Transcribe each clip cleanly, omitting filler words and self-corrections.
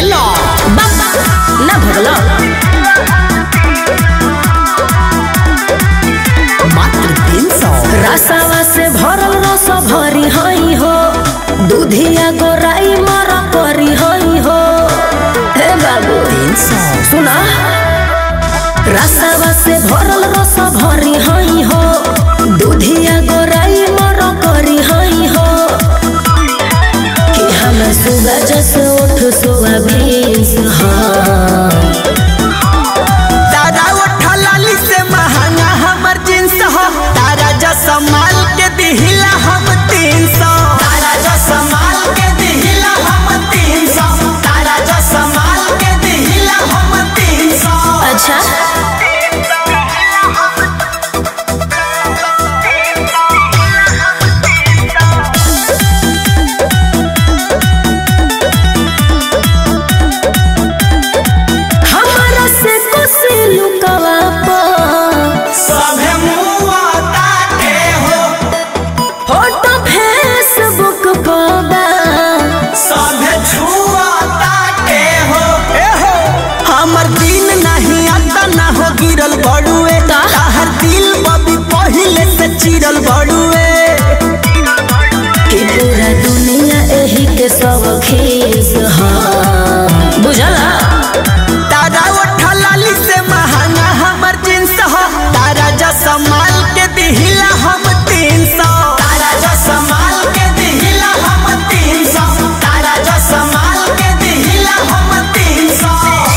लो ना भगलो मात्र 300। रसावा से भरल रस भरी हई हो दूधिया गोराई मर करी हई हो। हे बाबू 300। सुना रसावा से भरल रस भरी हई हो दूधिया गोराई मर करी हई हो कि हम सुगा जस उठ सुआ बीस हाँ तारा उठा लाली से महंगा हमर जींस हो तारा जैसा माल के दिहिला हम 300। तारा जैसा माल के दिहिला हम 300। तारा जैसा माल के दिहिला हम 300। अच्छा गिरल बड़ुए ताहर दिल बबी पहिले से चिरल बड़ुए कि पूरा दुनिया एही के सब खीस हाँ बुझला तारा उठा लाली से महंगा हमर जींस हो तारा जैसा माल के दिहिला हम 300। तारा जैसा माल के दिहिला हम 300। तारा जैसा माल के दिहिला हम 300।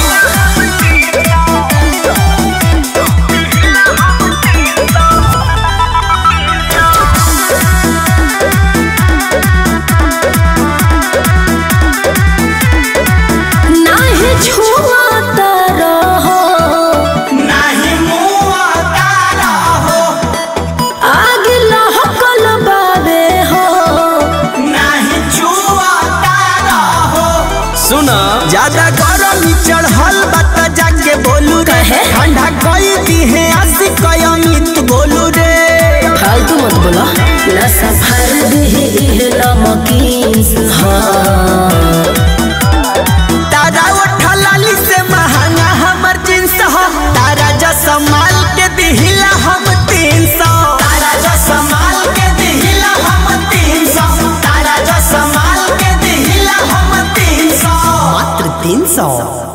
ज्यादा गरमी चढ़ल बता जाके बोलू रे ठंडा कोई दी है आशिक अमित बोलू रे फालतू मत बोला ना सफर दी नमकीन हाँ तारा उठा लाली से महंगा हमर जींस हो तारा जैसा माल के दिहिला हम 300। तारा जैसा माल के दिहिला हम 300। तारा जैसा माल के दिहिला हम 300। मात्र 300।